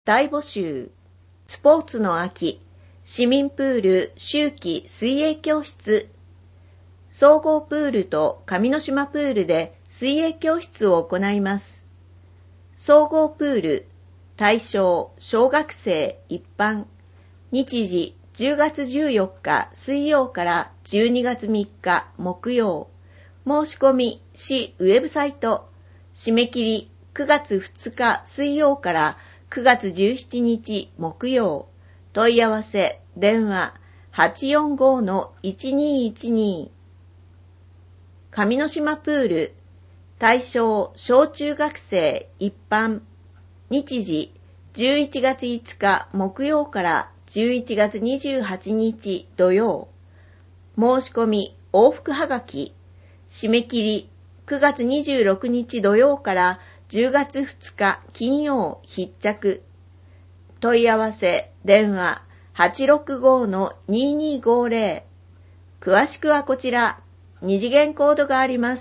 大募集、スポーツの秋、市民プール秋季水泳教室。総合プールと上之島プールで水泳教室を行います。総合プール、対象、小学生一般。日時、10月14日水曜から12月3日木曜。申し込み、市ウェブサイト。締め切り、9月2日水曜から9月17日木曜。問い合わせ、電話、845-1212。上之島プール、対象、小中学生一般。日時、11月5日木曜から11月28日土曜。申し込み、往復はがき。締め切り、9月26日土曜から10月2日金曜必着。問い合わせ、電話、865-2250。詳しくはこちら、二次元コードがあります。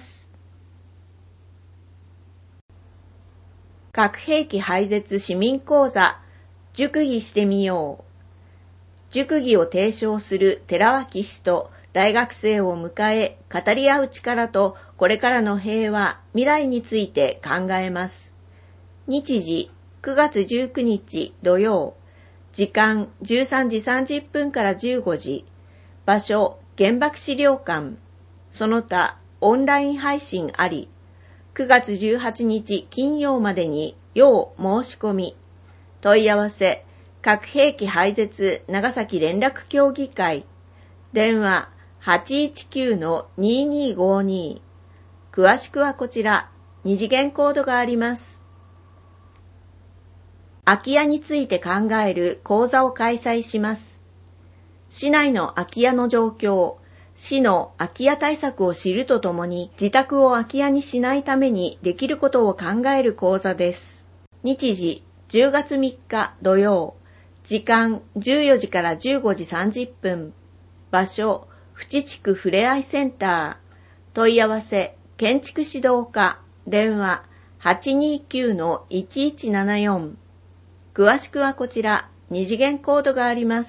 核兵器廃絶市民講座、熟議してみよう。熟議を提唱する寺脇氏と大学生を迎え、語り合う力とこれからの平和、未来について考えます。日時、9月19日土曜。時間、13時30分から15時。場所、原爆資料館。その他、オンライン配信あり。9月18日金曜までに要申し込み。問い合わせ、核兵器廃絶長崎連絡協議会。電話、819-2252。詳しくはこちら、二次元コードがあります。空き家について考える講座を開催します。市内の空き家の状況、市の空き家対策を知るとともに、自宅を空き家にしないためにできることを考える講座です。日時、10月3日土曜。時間、14時から15時30分。場所、淵地区ふれあいセンター。問い合わせ、建築指導課。電話、829-1174。詳しくはこちら、二次元コードがあります。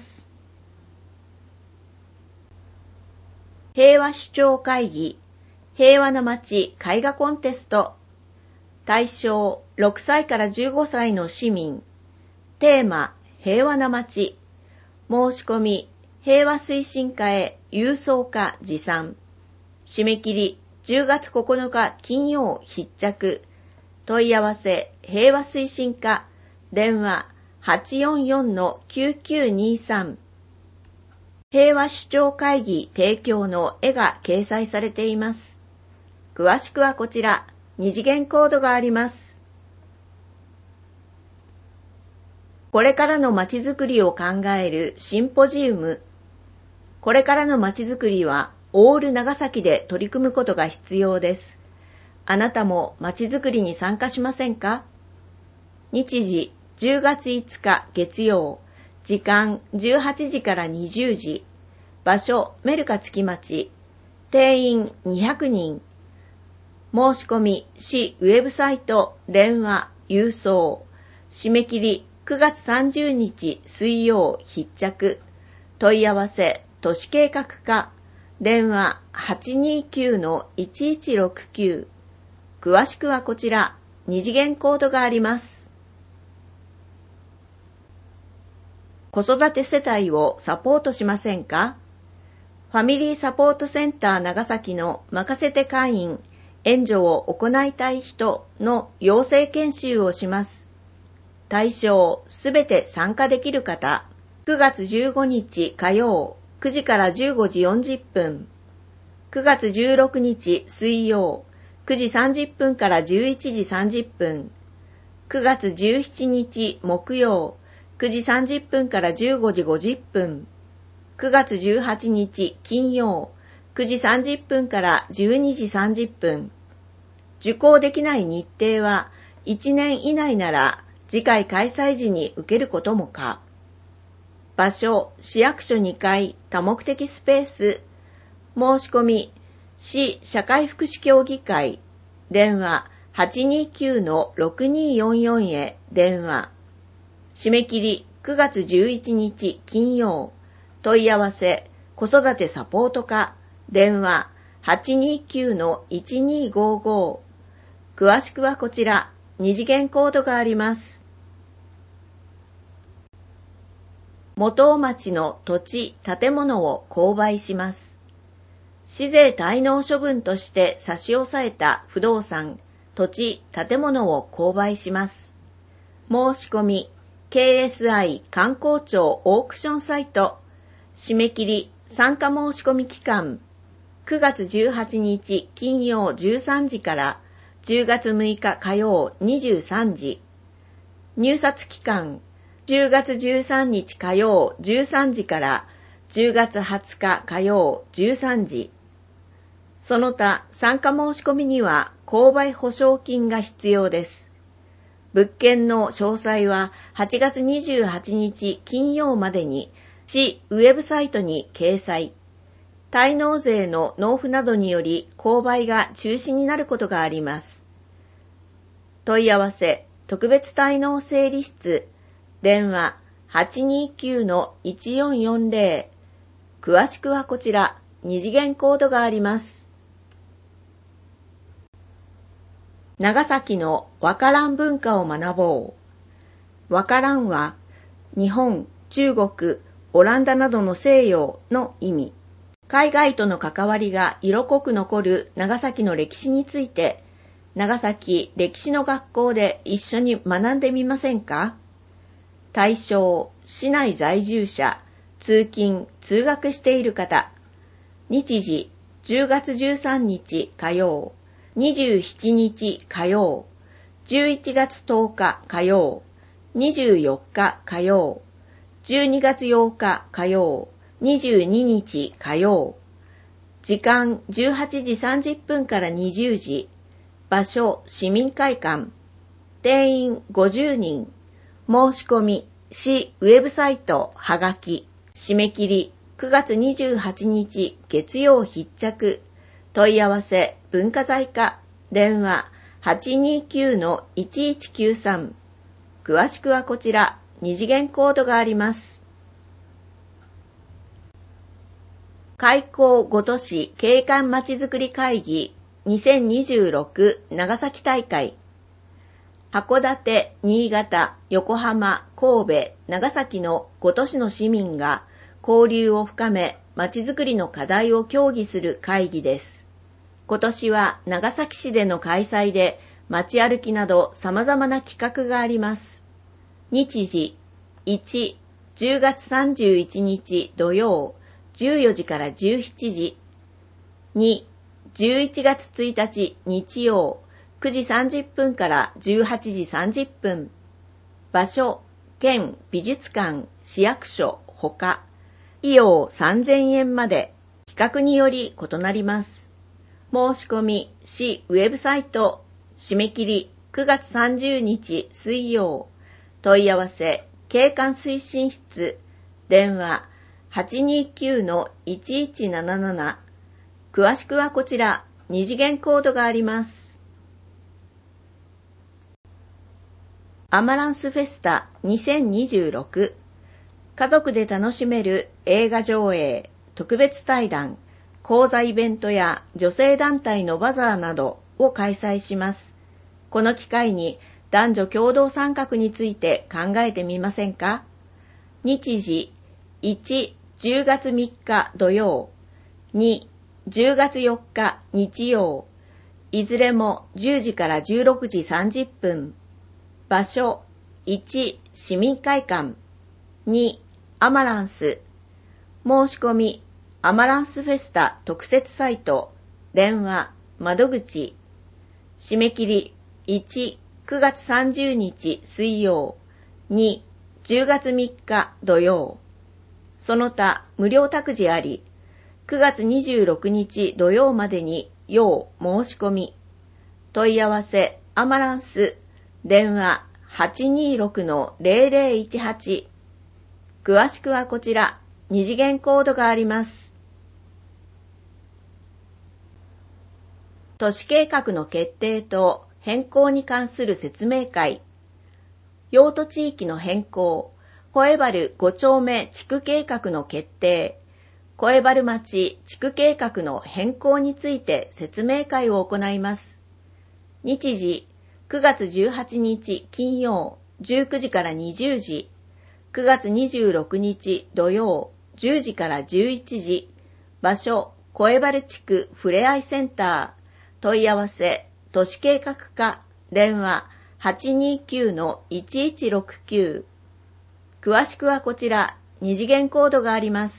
平和首長会議、平和な街絵画コンテスト。対象、6歳から15歳の市民。テーマ、平和な街。申し込み、平和推進課へ郵送か持参。締め切り、10月9日金曜必着。問い合わせ、平和推進課。電話、844-9923。平和首長会議提供の絵が掲載されています。詳しくはこちら、二次元コードがあります。これからのまちづくりを考えるシンポジウム。これからのまちづくりはオール長崎で取り組むことが必要です。あなたもまちづくりに参加しませんか？日時、10月5日月曜。時間、18時から20時。場所、メルカ月町。定員200人。申し込み、市ウェブサイト、電話、郵送。締め切り、9月30日水曜必着。問い合わせ、都市計画課。電話、829-1169。詳しくはこちら、二次元コードがあります。子育て世帯をサポートしませんか？ファミリーサポートセンター長崎の任せて会員、援助を行いたい人の養成研修をします。対象、すべて参加できる方、9月15日火曜、9時から15時40分。9月16日水曜、9時30分から11時30分。9月17日木曜、9時30分から15時50分。9月18日金曜、9時30分から12時30分。受講できない日程は1年以内なら次回開催時に受けることも可。場所、市役所2階多目的スペース。申し込み、市社会福祉協議会。電話、829-6244へ電話。 締め切り9月11日金曜。問い合わせ子育てサポート課。電話 829-1255。詳しくはこちら、二次元コードがあります。元尾町の土地・建物を購買します。市税滞納処分として差し押さえた不動産、土地・建物を購買します。申し込み、KSI 観光庁オークションサイト。締め切り、参加申し込み期間、9月18日金曜13時から10月6日火曜23時。入札期間、10月13日火曜13時から10月20日火曜13時。その他、参加申し込みには購買保証金が必要です。物件の詳細は8月28日金曜までに市ウェブサイトに掲載。滞納税の納付などにより購買が中止になることがあります。問い合わせ、特別滞納整理室。電話 829-1440。詳しくはこちら、二次元コードがあります。長崎のわからん文化を学ぼう。わからんは、日本、中国、オランダなどの西洋の意味。海外との関わりが色濃く残る長崎の歴史について、長崎歴史の学校で一緒に学んでみませんか？対象、市内在住者、通勤・通学している方。日時、10月13日火曜、27日火曜、11月10日火曜、24日火曜、12月8日火曜、22日火曜。時間18時30分から20時。場所市民会館。定員50人。申し込み市ウェブサイトはがき。締め切り9月28日月曜必着。問い合わせ文化財課。電話 829-1193。詳しくはこちら、二次元コードがあります。開港5都市景観まちづくり会議2026長崎大会。函館、新潟、横浜、神戸、長崎の5都市の市民が交流を深め、まちづくりの課題を協議する会議です。今年は長崎市での開催で、街歩きなど様々な企画があります。日時、1、10月31日土曜、14時から17時。2、11月1日日曜、9時30分から18時30分。場所、県美術館、市役所、ほか。費用3000円まで。企画により異なります。申し込み、市ウェブサイト。締め切り、9月30日水曜。問い合わせ、景観推進室。電話、829-1177。詳しくはこちら、二次元コードがあります。アマランスフェスタ2026。家族で楽しめる映画上映、特別対談、講座イベントや女性団体のバザーなどを開催します。この機会に男女共同参画について考えてみませんか？日時、1、10月3日土曜、2、10月4日日曜、いずれも10時から16時30分。場所、1、市民会館、2、アマランス。申し込み、アマランスフェスタ特設サイト、電話、窓口。締め切り、1、9月30日水曜、2、10月3日土曜。その他無料託児あり、9月26日土曜までに要申し込み。問い合わせアマランス、電話 826-0018。詳しくはこちら、二次元コードがあります。都市計画の決定と変更に関する説明会。 用途地域の変更、小江原5丁目地区計画の決定、小江原町地区計画の変更について説明会を行います。日時、9月18日金曜19時から20時、9月26日土曜10時から11時、場所、小江原地区ふれあいセンター、問い合わせ、都市計画課、電話 829-1169。詳しくはこちら、2次元コードがあります。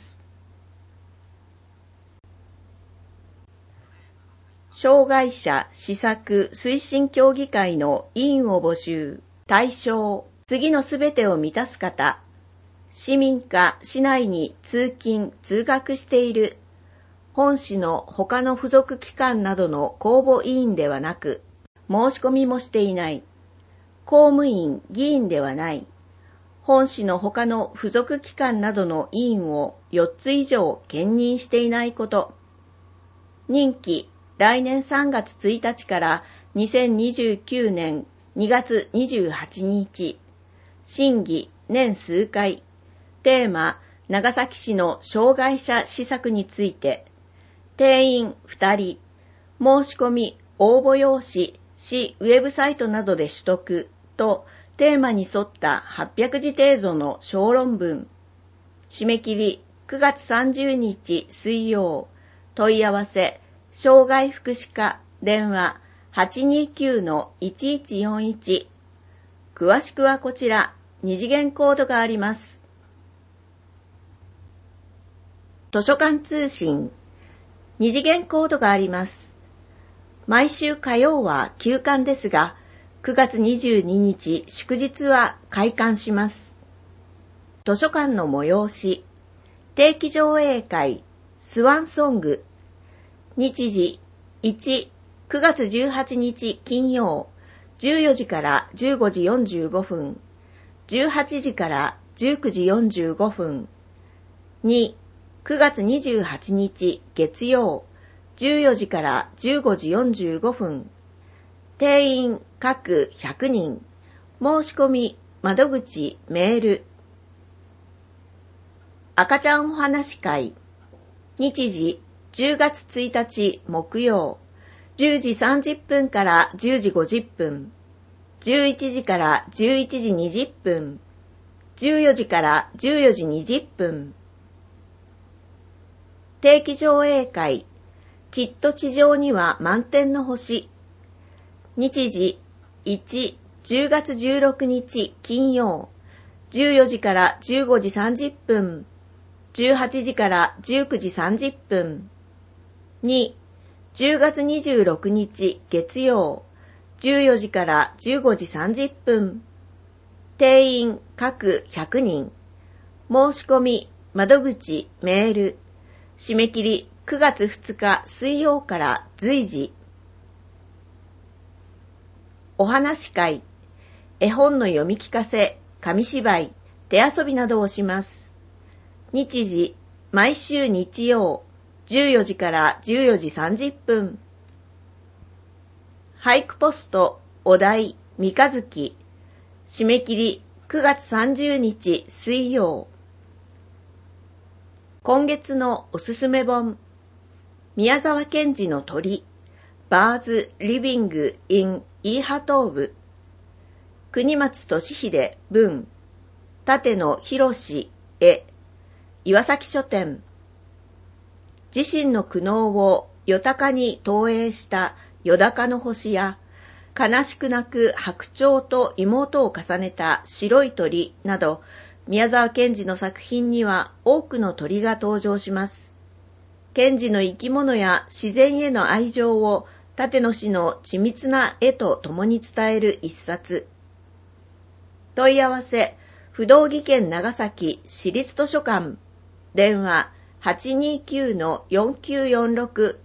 障害者施策推進協議会の委員を募集。対象、次のすべてを満たす方。市民か市内に通勤・通学している。本市の他の付属機関などの公募委員ではなく、申し込みもしていない。公務員・議員ではない。本市の他の付属機関などの委員を4つ以上兼任していないこと。任期、来年3月1日から2029年2月28日。審議、年数回。テーマ、長崎市の障害者施策について。定員2人。申し込み、応募用紙、市ウェブサイトなどで取得と、テーマに沿った800字程度の小論文。締め切り9月30日水曜。問い合わせ、障害福祉課、電話 829-1141。詳しくはこちら、2次元コードがあります。図書館通信、2次元コードがあります。毎週火曜は休館ですが、9月22日祝日は開館します。図書館の催し、定期上映会、スワンソング。日時、1、9月18日金曜、14時から15時45分、18時から19時45分。2、9月28日月曜、14時から15時45分。定員各100人。申し込み、窓口、メール。赤ちゃんお話会。日時、10月1日木曜、10時30分から10時50分。11時から11時20分。14時から14時20分。定期上映会。きっと地上には満天の星。日時、1、10月16日金曜、14時から15時30分、18時から19時30分。2、10月26日月曜、14時から15時30分。定員各100人。申し込み、窓口、メール。締め切り9月2日水曜から随時。お話会。絵本の読み聞かせ、紙芝居、手遊びなどをします。日時、毎週日曜、14時から14時30分。俳句ポスト、お題、三日月。締め切り9月30日水曜。今月のおすすめ本。宮沢賢治の鳥、バーズ・リビング・イン・イーハトーブ。国松俊秀文、立野博絵、岩崎書店。自身の苦悩をよたかに投影したよだかの星や、悲しく泣く白鳥と妹を重ねた白い鳥など、宮沢賢治の作品には多くの鳥が登場します。賢治の生き物や自然への愛情を立野氏の緻密な絵と共に伝える一冊。問い合わせ、不動技研長崎市立図書館。電話 829-4946。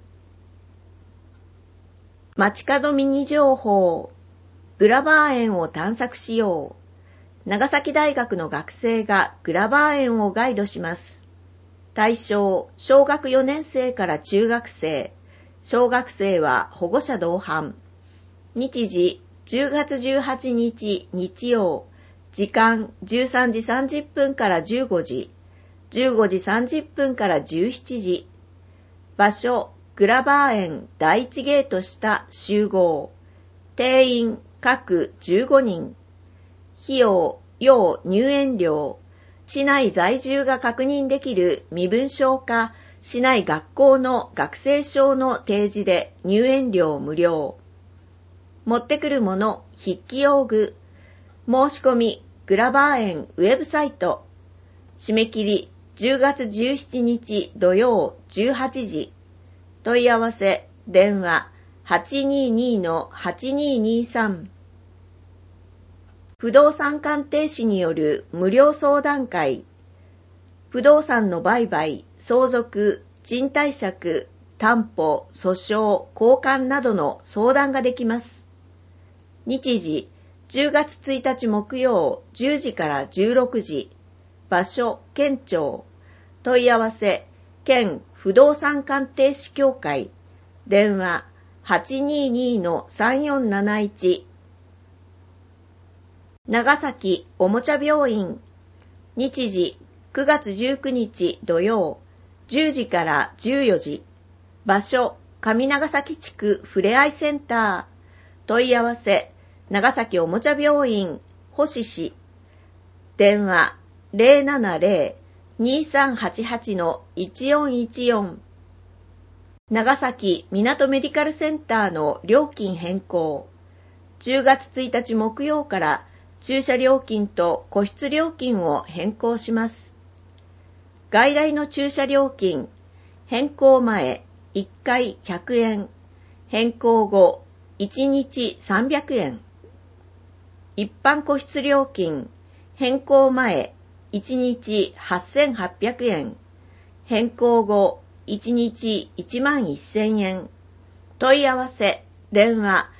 街角ミニ情報。グラバー園を探索しよう。長崎大学の学生がグラバー園をガイドします。対象、小学4年生から中学生。小学生は保護者同伴。日時、10月18日日曜、 時間13時30分から15時、15時30分から17時。場所、グラバー園第一ゲート下集合。定員各15人。費用、要入園料。市内在住が確認できる身分証か市内学校の学生証の提示で入園料無料。持ってくるもの、筆記用具。申し込み、グラバー園ウェブサイト。締め切り、10月17日土曜18時。問い合わせ、電話、822-8223。不動産鑑定士による無料相談会。不動産の売買、相続、賃貸借、担保、訴訟、交換などの相談ができます。日時、10月1日木曜10時から16時。場所、県庁。問い合わせ、県不動産鑑定士協会。電話、822-3471。長崎おもちゃ病院。日時、9月19日土曜、10時から14時。場所、上長崎地区ふれあいセンター。問い合わせ、長崎おもちゃ病院、星氏。電話、070-2388-1414。長崎みなとメディカルセンターの料金変更。10月1日木曜から駐車料金と個室料金を変更します。外来の駐車料金、変更前1回100円、変更後1日300円。一般個室料金、変更前1日8800円、変更後1日11000円。問い合わせ、電話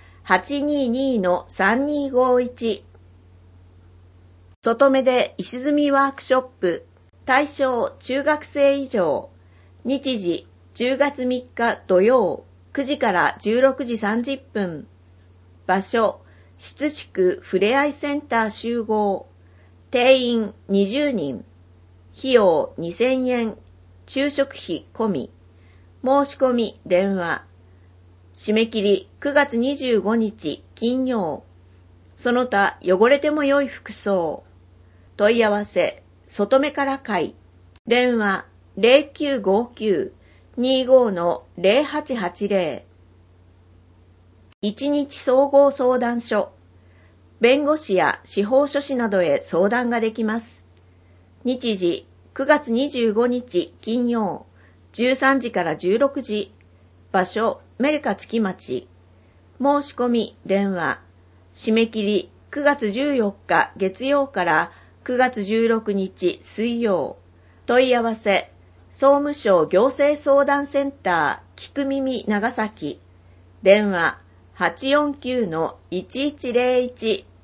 822-3251。外目で石積みワークショップ。対象中学生以上。日時10月3日土曜9時から16時30分。場所湿地区ふれあいセンター集合。定員20人。費用2000円。昼食費込み。申し込み電話。締め切り9月25日金曜。その他汚れても良い服装。問い合わせ、外目から会。電話 0959-25-0880。一日総合相談所。弁護士や司法書士などへ相談ができます。日時9月25日金曜13時から16時。場所メルカ月町。申し込み電話。締め切り9月14日月曜から9月16日水曜。問い合わせ、総務省行政相談センター聞く耳長崎。電話 849-1101。